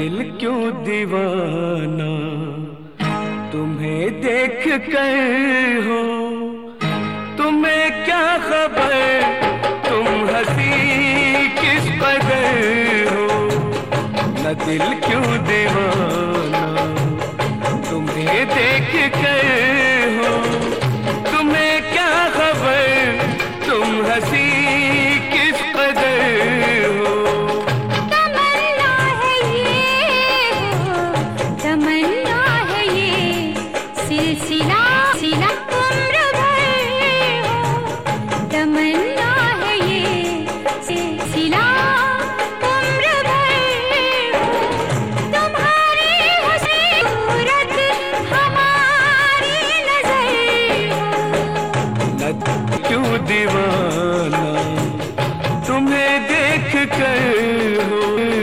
दिल क्यों दीवाना तुम्हें देख कर हो, तुम्हें क्या खबर तुम हंसी किस कदर हो। न दिल क्यों दीवाना तुम्हें देख कर हो, तुम्हें क्या खबर तुम हंसी किस कदर हो। तमन्ना है ये हो, तमन्ना है ये सिलसिला सिला उम्र भर हो। तमन्ना है ये सिलसिला उम्र भर हो। तुम्हारी हंसी सूरत हमारी नजर हो। न क्यों दीवाना तुम्हें देख कर हो।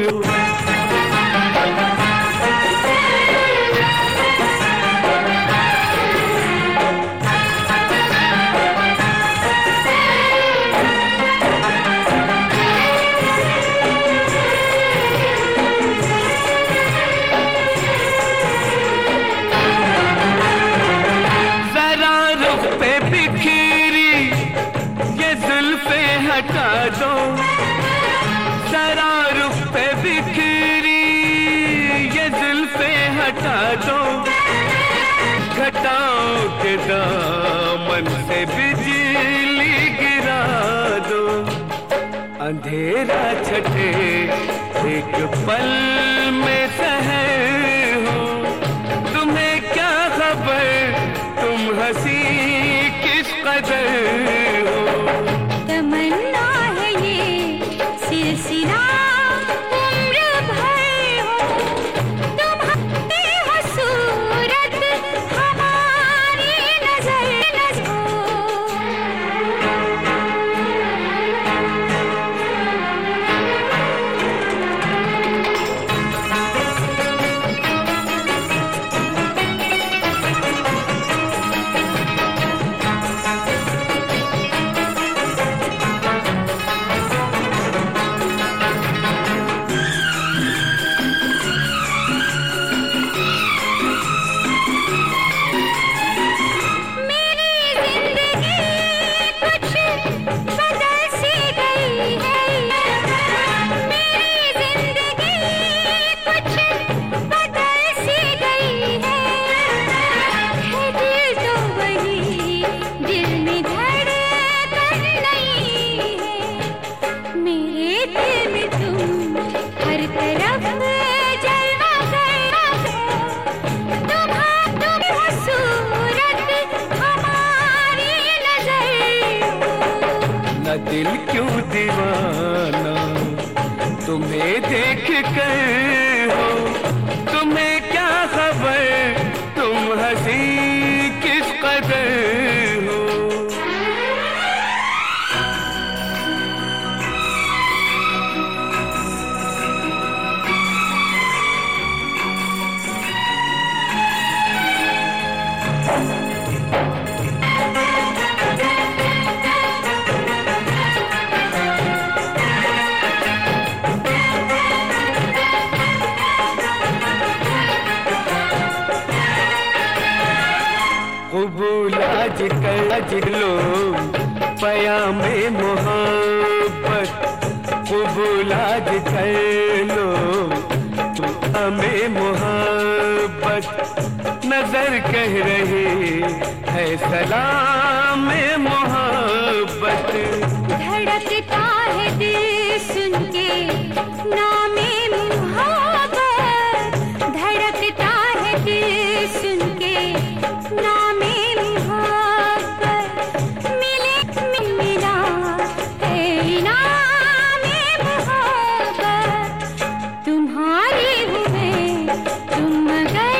जरा रुख पे बिखरी ये जुल्फे हटा दो, जरा रुख पे बिखरी ये जुल्फे हटा दो। घटाओं के दामन से बिजली गिरा दो, अंधेरा छटे एक पल में शहर हो। तुम्हें क्या खबर तुम हंसी किस कदर हो। तमन्ना है ये सिलसिला उम्र भर हो। तुम्हारी हो सूरत हमारी नजर हो। दिल क्यों दीवाना तुम्हें देख कर हो, तुम्हें क्या खबर तुम हंसी किस कदर हो। कबूल आज कर लो पयामे मोहब्बत, कबूल आज कर लो हमें मोहब्बत। नजर कह रही है सलाम मोहब्बत। धड़कता है दिल सुन के नामे मोहब्बत। धड़कता है दिल सुन के नामे मोहब्बत। मिला है इनामे मोहब्बत। तुम्हारी हूँ मैं तुम मगर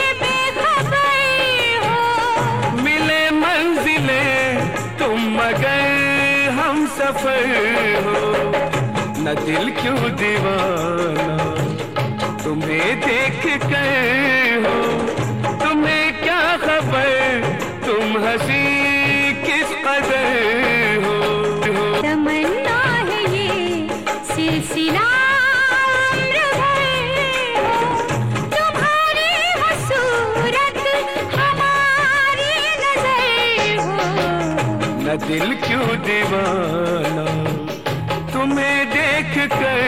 बेखबर हो। मिले मंजिले तुम मगर हम सफर हो। न दिल क्यों दीवाना तुम्हें देख कर हो, तुम्हें क्या खबर तुम हंसी किस कदर हो। तमन्ना है ये सिलसिला उम्र भर हो। न दिल क्यों दीवाना, तुम्हें देख कर